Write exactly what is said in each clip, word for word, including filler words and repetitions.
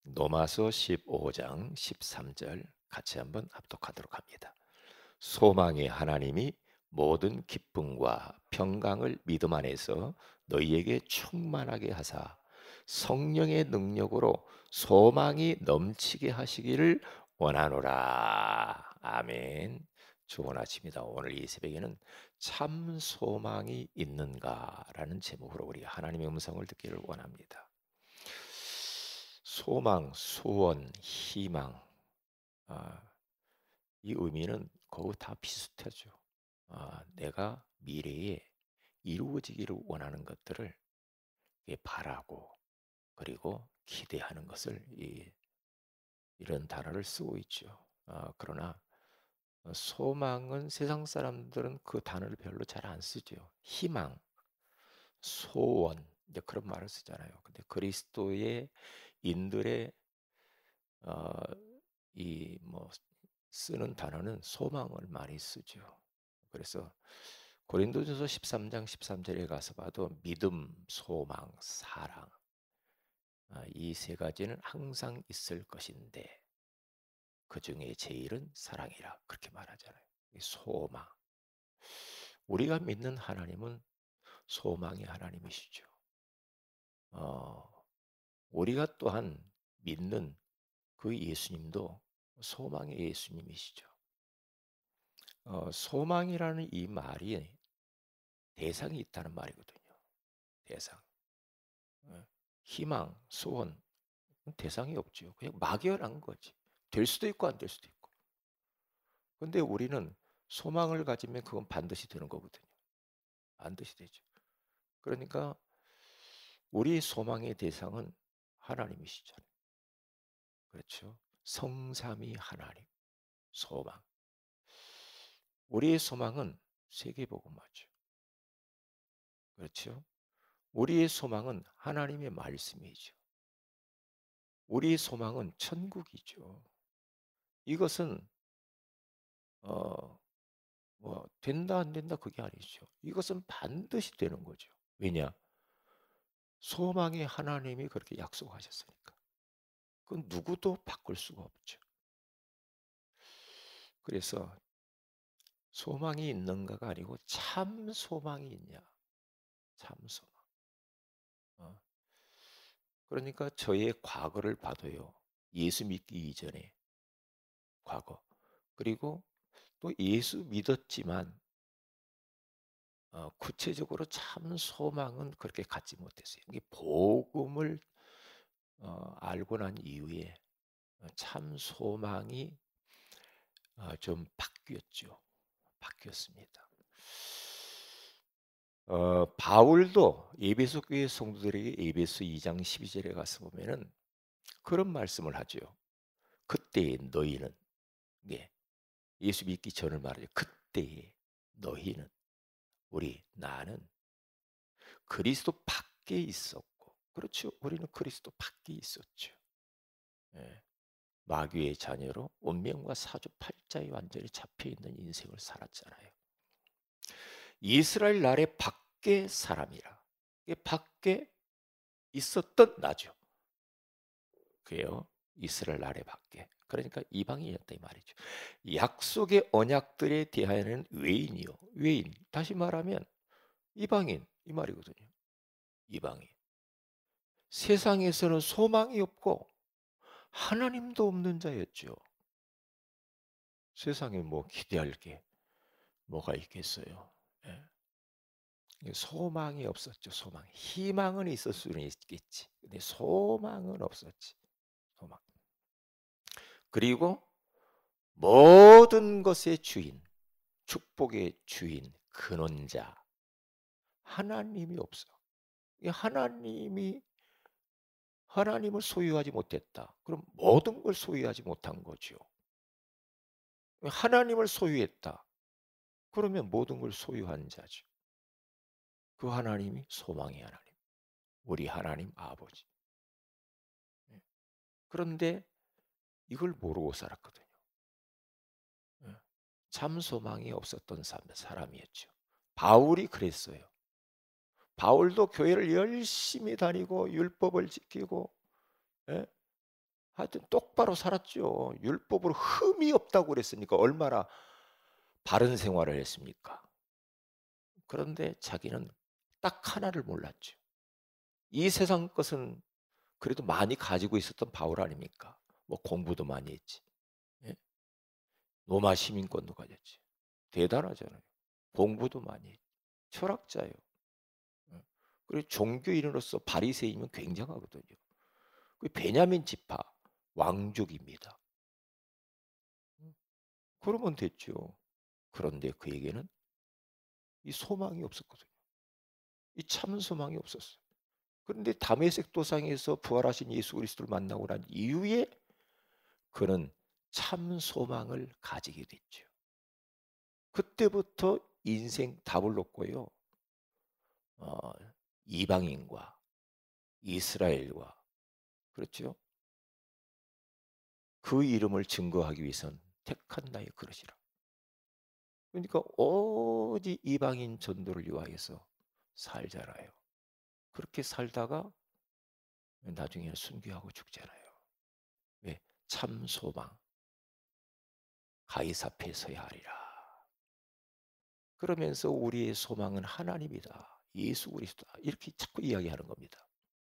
로마서 십오 장 십삼 절 같이 한번 합독하도록 합니다. 소망의 하나님이 모든 기쁨과 평강을 믿음 안에서 너희에게 충만하게 하사 성령의 능력으로 소망이 넘치게 하시기를 원하노라. 아멘. 좋은 아침이다. 오늘 이 새벽에는 참 소망이 있는가라는 제목으로 우리 하나님의 음성을 듣기를 원합니다. 소망, 소원, 희망, 아, 이 의미는 거의 다 비슷하죠. 아, 내가 미래에 이루어지기를 원하는 것들을 바라고 그리고 기대하는 것을 이, 이런 단어를 쓰고 있죠. 아, 그러나 소망은 세상 사람들은 그 단어를 별로 잘 안 쓰죠. 희망, 소원 이제 그런 말을 쓰잖아요. 근데 그리스도의 인들의 어, 이뭐 쓰는 단어는 소망을 많이 쓰죠. 그래서 고린도전서 십삼 장 십삼 절에 가서 봐도 믿음, 소망, 사랑 아, 이 세 가지는 항상 있을 것인데 그 중에 제일은 사랑이라 그렇게 말하잖아요. 소망. 우리가 믿는 하나님은 소망의 하나님이시죠. 어, 우리가 또한 믿는 그 예수님도 소망의 예수님이시죠. 어, 소망이라는 이 말이 대상이 있다는 말이거든요. 대상. 어, 희망, 소원, 대상이 없죠. 그냥 막연한 거지. 될 수도 있고 안 될 수도 있고. 근데 우리는 소망을 가지면 그건 반드시 되는 거거든요. 반드시 되죠. 그러니까 우리 소망의 대상은 하나님이시잖아요. 그렇죠. 성삼위 하나님, 소망. 우리의 소망은 세계복음화죠. 그렇죠. 우리의 소망은 하나님의 말씀이죠. 우리의 소망은 천국이죠. 이것은 어, 뭐 된다 안 된다 그게 아니죠. 이것은 반드시 되는 거죠. 왜냐? 소망의 하나님이 그렇게 약속하셨으니까. 그건 누구도 바꿀 수가 없죠. 그래서 소망이 있는가가 아니고 참 소망이 있냐. 참 소망. 어. 그러니까 저의 과거를 봐도요. 예수 믿기 이전에 과거. 그리고 또 예수 믿었지만 어, 구체적으로 참 소망은 그렇게 갖지 못했어요. 이게 복음을 어, 알고 난 이후에 어, 참 소망이 어, 좀 바뀌었죠. 바뀌었습니다. 어, 바울도 에베소 교회 성도들에게 에베소 이 장 십이 절에 가서 보면은 그런 말씀을 하죠. 그때의 너희는 예, 예수 믿기 전을 말하죠. 그때의 너희는 우리 나는 그리스도 밖에 있었고 그렇죠. 우리는 그리스도 밖에 있었죠. 예, 마귀의 자녀로 운명과 사주팔자에 완전히 잡혀있는 인생을 살았잖아요. 이스라엘 나라의 밖에 사람이라. 밖에 있었던 나죠. 그래요. 이스라엘 나라의 밖에. 그러니까 이방인이었다 이 말이죠. 약속의 언약들에 대하여는 외인이요. 외인. 다시 말하면 이방인 이 말이거든요. 이방인. 세상에서는 소망이 없고 하나님도 없는 자였죠. 세상에 뭐 기대할 게 뭐가 있겠어요. 예. 소망이 없었죠. 소망. 희망은 있을 수는 있겠지. 근데 소망은 없었지. 소망. 그리고 모든 것의 주인, 축복의 주인, 근원자 하나님이 없어. 하나님이 하나님을 소유하지 못했다. 그럼 모든 걸 소유하지 못한 거죠. 하나님을 소유했다. 그러면 모든 걸 소유한 자죠. 그 하나님이 소망의 하나님. 우리 하나님 아버지. 예. 그런데 이걸 모르고 살았거든요. 예. 참 소망이 없었던 사람이었죠. 바울이 그랬어요. 바울도 교회를 열심히 다니고 율법을 지키고 예? 똑바로 살았죠. 율법으로 흠이 없다고 그랬으니까 얼마나 바른 생활을 했습니까? 그런데 자기는 딱 하나를 몰랐죠. 이 세상 것은 그래도 많이 가지고 있었던 바울 아닙니까? 뭐 공부도 많이 했지. 예? 로마 시민권도 가졌지. 대단하잖아요. 공부도 많이 했지. 철학자예요. 예. 그리고 종교인으로서 바리새인이면 굉장하거든요. 그 베냐민 지파 왕족입니다. 그러면 됐죠. 그런데 그에게는 이 소망이 없었거든요. 이 참 소망이 없었어요. 그런데 다메섹 도상에서 부활하신 예수 그리스도를 만나고 난 이후에 그는 참 소망을 가지게 됐죠. 그때부터 인생 답을 놓고요. 어, 이방인과 이스라엘과 그렇죠. 그 이름을 증거하기 위해선 택한 나의 그릇이라. 그러니까 오직 이방인 전도를 위하여서 살잖아요. 그렇게 살다가 나중에 순교하고 죽잖아요. 왜? 참 소망. 가이사 앞에 서야 하리라. 그러면서 우리의 소망은 하나님이다. 예수 그리스도다. 이렇게 자꾸 이야기하는 겁니다.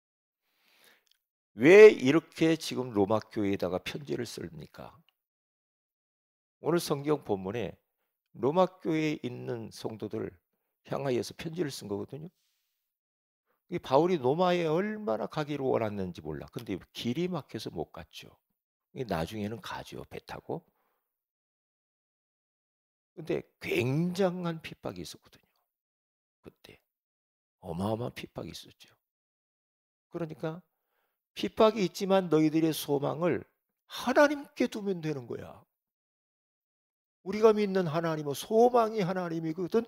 왜 이렇게 지금 로마 교회에다가 편지를 씁니까? 오늘 성경 본문에 로마 교회에 있는 성도들을 향하여서 편지를 쓴 거거든요. 이 바울이 로마에 얼마나 가기를 원했는지 몰라. 근데 길이 막혀서 못 갔죠. 나중에는 가죠. 배 타고. 근데 굉장한 핍박이 있었거든요. 그때. 어마어마한 핍박이 있었죠. 그러니까 핍박이 있지만 너희들의 소망을 하나님께 두면 되는 거야. 우리가 믿는 하나님은 소망이 하나님이거든.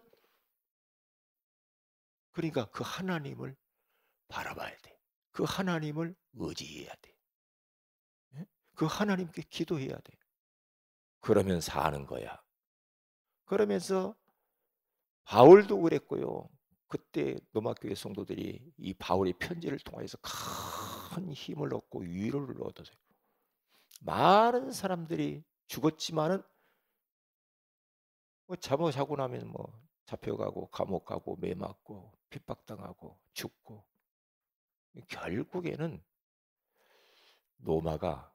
그러니까 그 하나님을 바라봐야 돼. 그 하나님을 의지해야 돼. 그 하나님께 기도해야 돼. 그러면 사는 거야. 그러면서 바울도 그랬고요. 그때 로마교회 성도들이 이 바울의 편지를 통해서 큰 힘을 얻고 위로를 얻었어요. 많은 사람들이 죽었지만은 뭐 잡아 자고 나면 뭐 잡혀가고 감옥 가고 매 맞고 핍박당하고 죽고 결국에는 로마가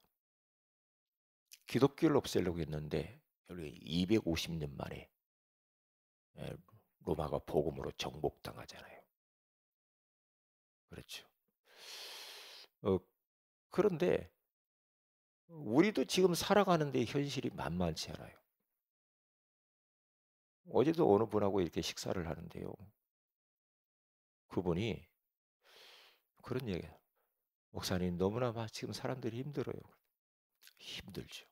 기독교를 없애려고 했는데 이백오십 년 만에 로마가 복음으로 정복당하잖아요. 그렇죠. 어, 그런데 우리도 지금 살아가는데 현실이 만만치 않아요. 어제도 어느 분하고 이렇게 식사를 하는데요. 그분이 그런 얘기예요. 목사님 너무나 지금 사람들이 힘들어요. 힘들죠.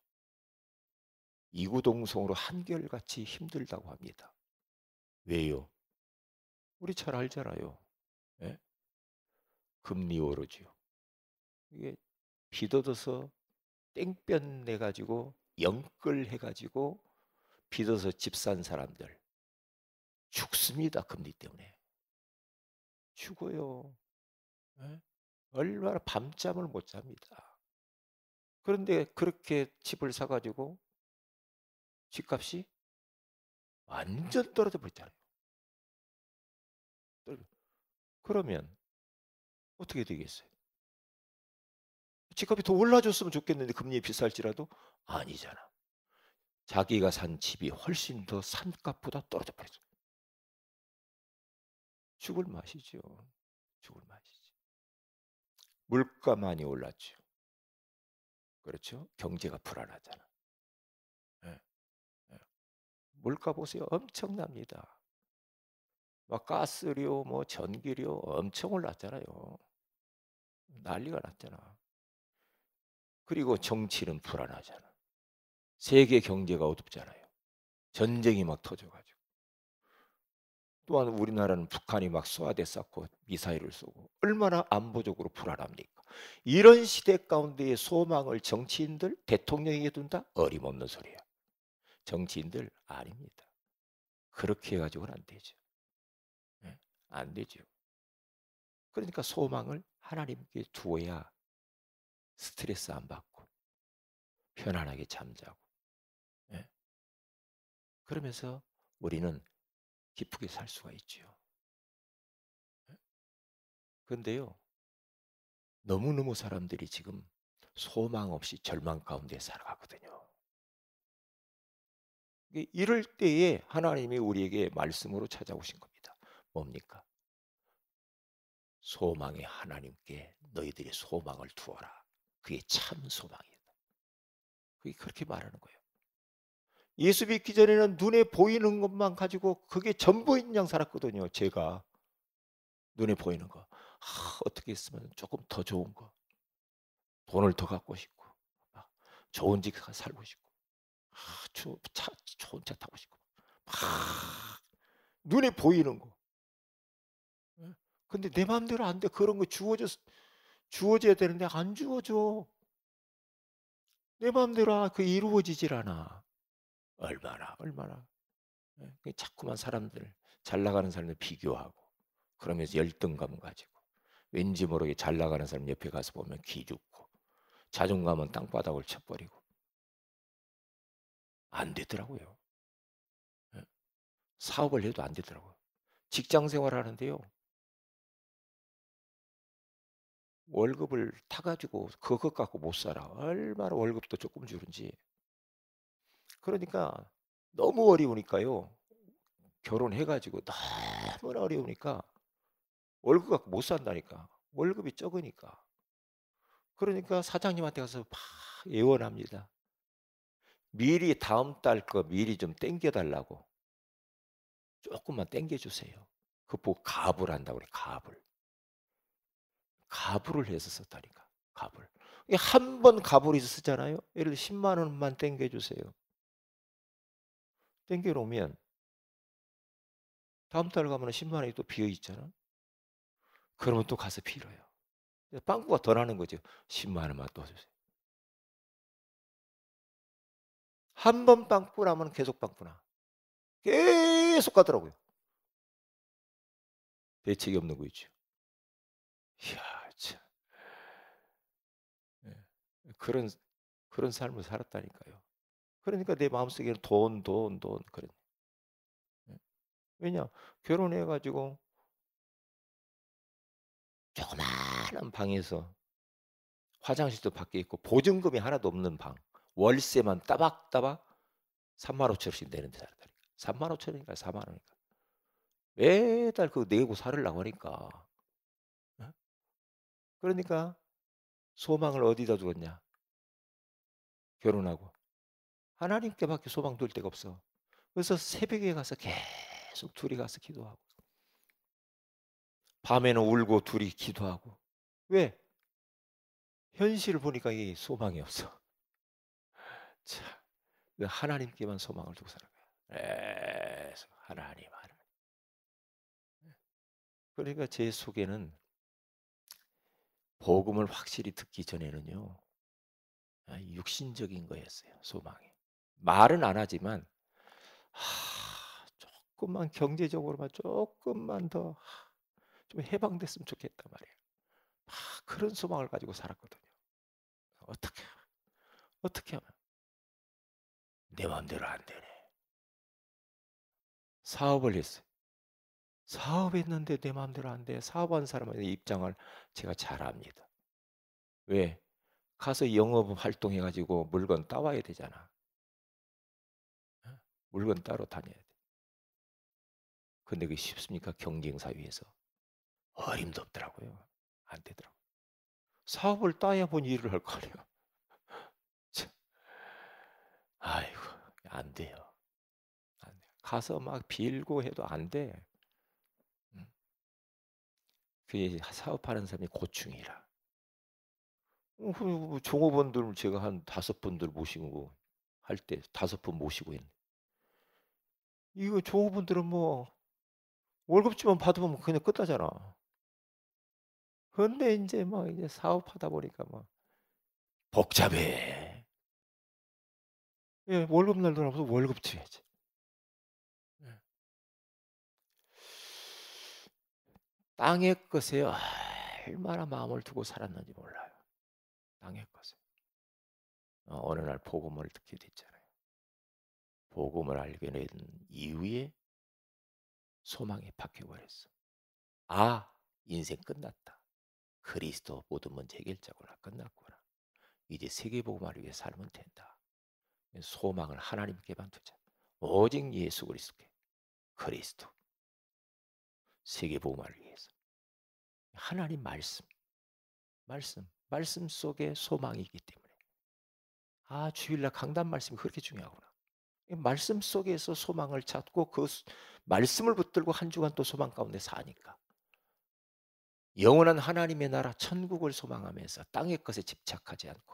이구동성으로 한결같이 힘들다고 합니다. 왜요? 우리 잘 알잖아요. 예? 금리 오르죠. 이게 빚어서 땡볕 내가지고 영끌 해가지고 빚어서 집 산 사람들 죽습니다. 금리 때문에. 죽어요. 예? 얼마나 밤잠을 못 잡니다. 그런데 그렇게 집을 사가지고 집값이 완전 떨어져 버렸잖아요. 그러면 어떻게 되겠어요? 집값이 더 올라줬으면 좋겠는데 금리 비쌀지라도 아니잖아. 자기가 산 집이 훨씬 더 산값보다 떨어져 버렸어. 죽을 맛이죠. 죽을 맛이지. 물가 많이 올랐죠. 그렇죠? 경제가 불안하잖아. 예, 예. 물가 보세요. 엄청납니다. 막 가스료, 뭐 전기료 엄청 올랐잖아요. 난리가 났잖아. 그리고 정치는 불안하잖아. 세계 경제가 어둡잖아요. 전쟁이 막 터져가지고. 또한 우리나라는 북한이 막 쏘아대 쌓고 미사일을 쏘고 얼마나 안보적으로 불안합니까? 이런 시대 가운데의 소망을 정치인들, 대통령에게 둔다? 어림없는 소리야. 정치인들 아닙니다. 그렇게 해가지고는 안 되죠. 네? 안 되죠. 그러니까 소망을 하나님께 두어야 스트레스 안 받고 편안하게 잠자고. 예. 그러면서 우리는 기쁘게 살 수가 있지요. 그런데요, 너무너무 사람들이 지금 소망 없이 절망 가운데 살아가거든요. 이럴 때에 하나님이 우리에게 말씀으로 찾아오신 겁니다. 뭡니까? 소망의 하나님께 너희들이 소망을 두어라. 그게 참 소망이다. 그게 그렇게 말하는 거예요. 예수 믿기 전에는 눈에 보이는 것만 가지고 그게 전부인 양 살았거든요. 제가 눈에 보이는 거. 아, 어떻게 했으면 조금 더 좋은 거. 돈을 더 갖고 싶고, 막 좋은 집 살고 싶고, 아, 차, 좋은 차 타고 싶고, 막 눈에 보이는 거. 근데 내 마음대로 안 돼. 그런 거 주어져, 주어져야 되는데 안 주어져. 내 마음대로 그 이루어지질 않아. 얼마나, 얼마나. 자꾸만 사람들, 잘 나가는 사람들 비교하고, 그러면서 열등감 가지고, 왠지 모르게 잘 나가는 사람 옆에 가서 보면 기죽고, 자존감은 땅바닥을 쳐버리고. 안 되더라고요. 사업을 해도 안 되더라고요. 직장 생활 하는데요. 월급을 타가지고 그것 갖고 못 살아. 얼마나 월급도 조금 주는지. 그러니까 너무 어려우니까요. 결혼해가지고 너무 어려우니까 월급 갖고 못 산다니까. 월급이 적으니까. 그러니까 사장님한테 가서 막 예언합니다. 미리 다음 달 거 미리 좀 땡겨달라고. 조금만 땡겨주세요. 그거 보고 가불 한다고 그래. 가불. 가불을 해서 썼다니까. 가불. 한 번 가불이 쓰잖아요. 예를 들어 십만 원만 땡겨주세요. 땡겨놓으면 다음 달 가면 십만 원이 또 비어있잖아. 그러면 또 가서 빌어요. 빵꾸가 더 나는 거죠. 십만 원만 또 주세요. 한 번 빵꾸 나면 계속 빵꾸 나. 계속 가더라고요. 대책이 없는 거 있죠. 이야, 참. 네. 그런, 그런 삶을 살았다니까요. 그러니까 내 마음속에는 돈, 돈, 돈. 그런. 왜냐? 결혼해가지고 조그마한 방에서 화장실도 밖에 있고 보증금이 하나도 없는 방. 월세만 따박따박 삼만 오천 원씩 내는 데 살았다니까. 삼만 오천 원인가 사만 원인가. 매달 그거 내고 살으려고 하니까. 그러니까 소망을 어디다 두었냐? 결혼하고. 하나님께밖에 소망 둘 데가 없어. 그래서 새벽에 가서 계속 둘이 가서 기도하고. 밤에는 울고 둘이 기도하고. 왜? 현실을 보니까 이 소망이 없어. 참, 하나님께만 소망을 두고 살아가요. 계속 하나님, 하나님. 그러니까 제 속에는 복음을 확실히 듣기 전에는요, 육신적인 거였어요. 소망이. 말은 안 하지만 하, 조금만 경제적으로만 조금만 더 좀 해방됐으면 좋겠단 말이에요. 막 그런 소망을 가지고 살았거든요. 어떻게 어떻게 하면 내 마음대로 안 되네. 사업을 했어요. 사업했는데 내 마음대로 안 돼. 사업한 사람의 입장을 제가 잘 압니다. 왜? 가서 영업 활동해가지고 물건 따와야 되잖아. 물건 따로 다녀야 돼. 근데 그게 쉽습니까? 경쟁 사회에서. 어림도 없더라고요. 안 되더라고요. 사업을 따야 본 일을 할 거 아니에요. 아이고, 안 돼요. 안 돼요. 가서 막 빌고 해도 안 돼. 음. 그게 사업하는 사람이 고충이라. 어, 그 종업원들 제가 한 다섯 분들 모시고 할 때 다섯 분 모시고 했는데 이거 종업원들은 뭐 월급치만 받으면 그냥 끝나잖아. 그런데 이제 막 이제 사업하다 보니까 막 복잡해. 예, 월급날 돈 없어 월급 줘야지. 예. 땅의 것에 얼마나 마음을 두고 살았는지 몰라요. 땅의 것에. 어, 어느 날 복음을 듣게 됐잖아요. 복음을 알게 된 이후에 소망이 바뀌어버렸어. 아, 인생 끝났다. 그리스도 모든 문제 해결자구나. 끝났구나. 이제 세계복음을 위해 살면 된다. 소망을 하나님께만 두자. 오직 예수 그리스도께. 그리스도. 세계복음을 위해서. 하나님 말씀. 말씀. 말씀 속에 소망이 있기 때문에. 아, 주일날 강단 말씀이 그렇게 중요하구나. 말씀 속에서 소망을 찾고 그 말씀을 붙들고 한 주간 또 소망 가운데 사니까. 영원한 하나님의 나라 천국을 소망하면서 땅의 것에 집착하지 않고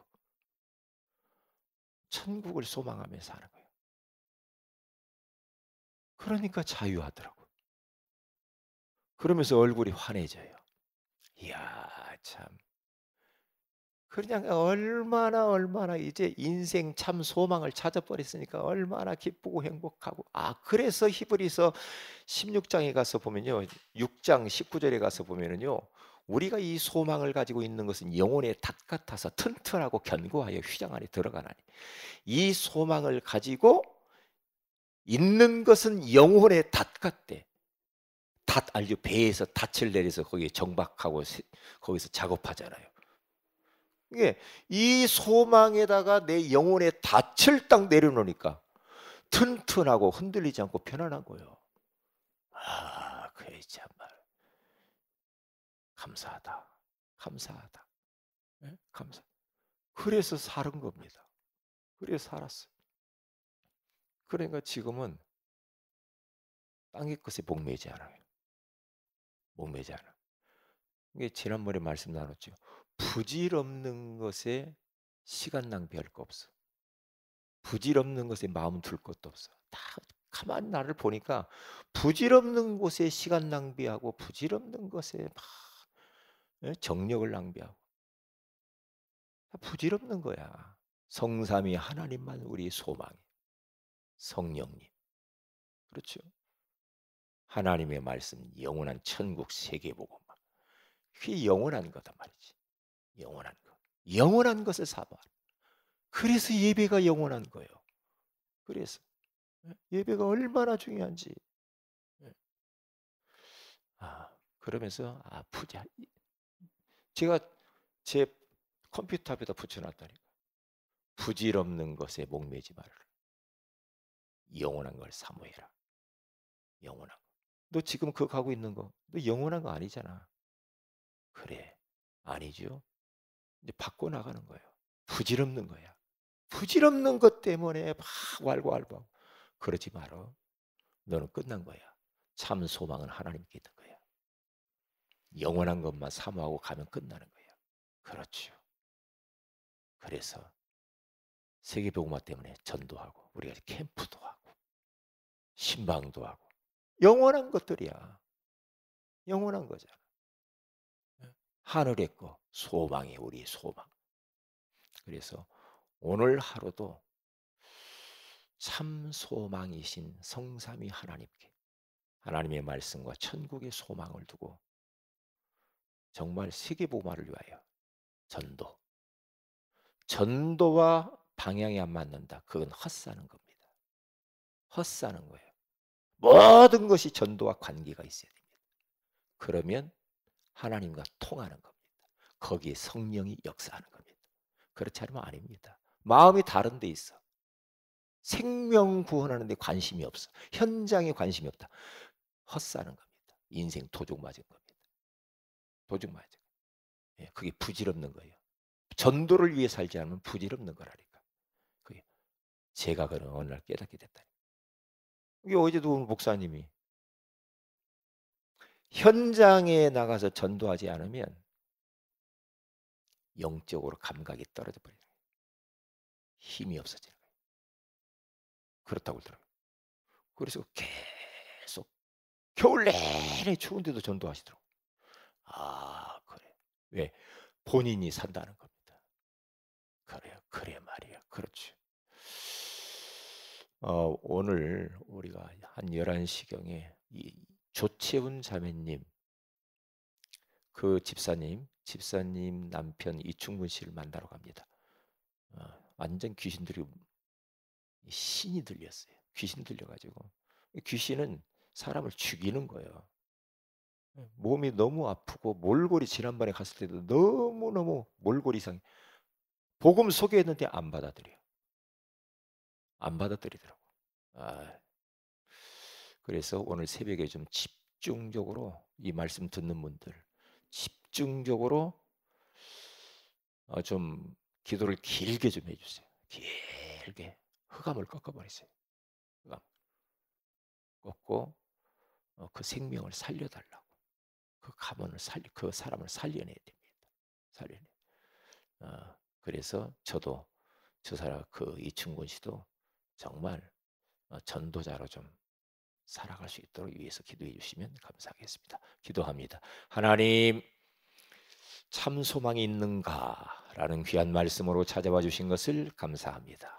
천국을 소망하며 사는 거예요. 그러니까 자유하더라고. 그러면서 얼굴이 환해져요. 이야, 참. 그냥 얼마나 얼마나 이제 인생 참 소망을 찾아버렸으니까 얼마나 기쁘고 행복하고. 아, 그래서 히브리서 십육 장에 가서 보면요, 육 장 십구 절에 가서 보면은요, 우리가 이 소망을 가지고 있는 것은 영혼의 닷 같아서 튼튼하고 견고하여 휘장 안에 들어가나니, 이 소망을 가지고 있는 것은 영혼의 닷 같대. 닷 알죠? 배에서 닷을 내려서 거기에 정박하고 거기서 작업하잖아요. 이게 이 소망에다가 내 영혼의 닻을 딱 내려놓으니까 튼튼하고 흔들리지 않고 편안한 거예요. 아, 그래 정말 감사하다, 감사하다, 네? 감사. 그래서 사는 겁니다. 그래서 살았어요. 그러니까 지금은 땅의 것에 목매지 않아요. 목매지 않아. 이게 지난번에 말씀 나눴죠. 부질없는 것에 시간 낭비할 거 없어. 부질없는 것에 마음 둘 것도 없어. 다 가만히 나를 보니까 부질없는 곳에 시간 낭비하고 부질없는 것에 막 정력을 낭비하고 다 부질없는 거야. 성삼위 하나님만 우리 소망이. 성령님. 그렇죠. 하나님의 말씀, 영원한 천국 세계보고만. 그게 영원한 거다 말이지. 영원한 것. 영원한 것을 사모하라. 그래서 예배가 영원한 거예요. 그래서 예배가 얼마나 중요한지. 아, 그러면서 아, 부자. 제가 제 컴퓨터 앞에다 붙여놨다니까. 부질없는 것에 목매지 말아라. 영원한 걸 사모해라. 영원한 거. 너 지금 그거 가고 있는 거, 너 영원한 거 아니잖아. 그래, 아니죠. 이제 바꿔 나가는 거예요. 부질없는 거야. 부질없는 것 때문에 막 왈가왈부. 그러지 말어. 너는 끝난 거야. 참 소망은 하나님께 있는 거야. 영원한 것만 사모하고 가면 끝나는 거야. 그렇죠. 그래서 세계복음화 때문에 전도하고 우리가 캠프도 하고 신방도 하고 영원한 것들이야. 영원한 거잖아. 하늘의 거 소망이 우리의 소망. 그래서 오늘 하루도 참 소망이신 성삼위 하나님께 하나님의 말씀과 천국의 소망을 두고 정말 세계복음화를 위하여 전도. 전도와 방향이 안 맞는다. 그건 헛사는 겁니다. 헛사는 거예요. 모든 것이 전도와 관계가 있어야 됩니다. 그러면 하나님과 통하는 겁니다. 거기에 성령이 역사하는 겁니다. 그렇지 않으면 아닙니다. 마음이 다른 데 있어. 생명 구원하는 데 관심이 없어. 현장에 관심이 없다. 헛사는 겁니다. 인생 도둑 맞은 겁니다. 도둑 맞은 거예요. 예, 그게 부질없는 거예요. 전도를 위해 살지 않으면 부질없는 거라니까. 그게 제가 그런 어느 날 깨닫게 됐다니. 이게 어제도 목사님이 현장에 나가서 전도하지 않으면 영적으로 감각이 떨어져 버리는 거예요. 힘이 없어지는 거예요. 그렇다고 그러더라고요. 그래서 계속 겨울 내내 추운데도 전도하시더라고요. 아, 그래. 왜? 본인이 산다는 겁니다. 그래요. 그래 말이야. 그렇죠. 어, 오늘 우리가 한 열한 시경에 이 조채훈 자매님, 그 집사님, 집사님 남편 이충근 씨를 만나러 갑니다. 어, 완전 귀신들이 신이 들렸어요. 귀신 들려가지고 귀신은 사람을 죽이는 거예요. 몸이 너무 아프고 몰골이 지난번에 갔을 때도 너무너무 몰골 이상 복음 소개했는데 안 받아들여요. 안 받아들이더라고. 아, 그래서 오늘 새벽에 좀 집중적으로 이 말씀 듣는 분들 집중적으로 어, 좀 기도를 길게 좀 해주세요. 길게 흑암을 꺾어버리세요. 흑암 꺾고 어, 그 생명을 살려달라고. 그 가문을 살리, 그 사람을 살려내야 됩니다. 살려내. 어, 그래서 저도 저 사람 그 이충곤 씨도 정말 어, 전도자로 좀 살아갈 수 있도록 위해서 기도해 주시면 감사하겠습니다. 기도합니다. 하나님, 참 소망이 있는가? 라는 귀한 말씀으로 찾아와 주신 것을 감사합니다.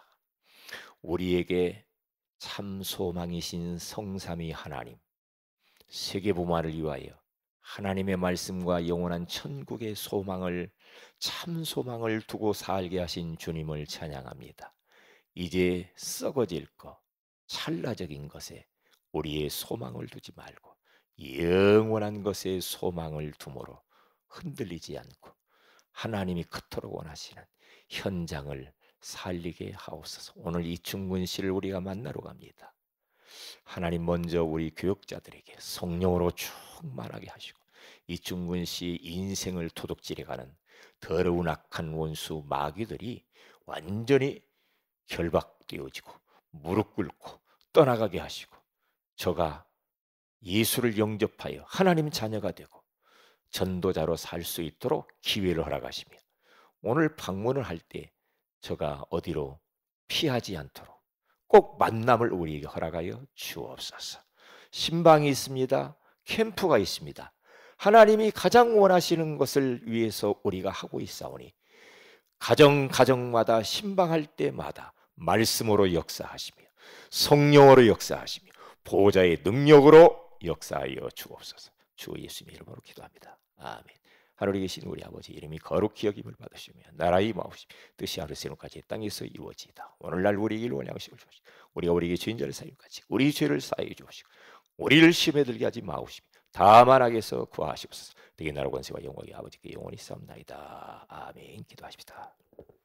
우리에게 참 소망이신 성삼위 하나님, 세계복음화를 위하여 하나님의 말씀과 영원한 천국의 소망을 참 소망을 두고 살게 하신 주님을 찬양합니다. 이제 썩어질 것, 찰나적인 것에 우리의 소망을 두지 말고 영원한 것에 소망을 두므로 흔들리지 않고 하나님이 그토록 원하시는 현장을 살리게 하옵소서. 오늘 이충근 씨를 우리가 만나러 갑니다. 하나님 먼저 우리 교역자들에게 성령으로 충만하게 하시고 이충근 씨 인생을 도둑질해가는 더러운 악한 원수 마귀들이 완전히 결박되어지고 무릎 꿇고 떠나가게 하시고 저가 예수를 영접하여 하나님 자녀가 되고 전도자로 살 수 있도록 기회를 허락하시며 오늘 방문을 할 때 저가 어디로 피하지 않도록 꼭 만남을 우리에게 허락하여 주옵소서. 신방이 있습니다. 캠프가 있습니다. 하나님이 가장 원하시는 것을 위해서 우리가 하고 있사오니 가정 가정마다 신방할 때마다 말씀으로 역사하시며 성령으로 역사하시며 보좌의 능력으로 역사하여 주옵소서. 주 예수님의 이름으로 기도합니다. 아멘. 하늘에 계신 우리 아버지 이름이 거룩히 여김을 받으시며 나라의 마옵시며 뜻이 하늘 세노까지 땅에서 이루어지이다. 오늘날 우리에게 일용할 양식을 주옵시고 우리가 우리에게 죄인자를 사하여 같이 우리 죄를 사하여 주옵시고 우리를 시험에 들게 하지 마옵시며 다만 악에서 구하시옵소서. 되게 나라 권세와 영광이 아버지께 영원히 싸움나이다. 아멘. 기도하십시다.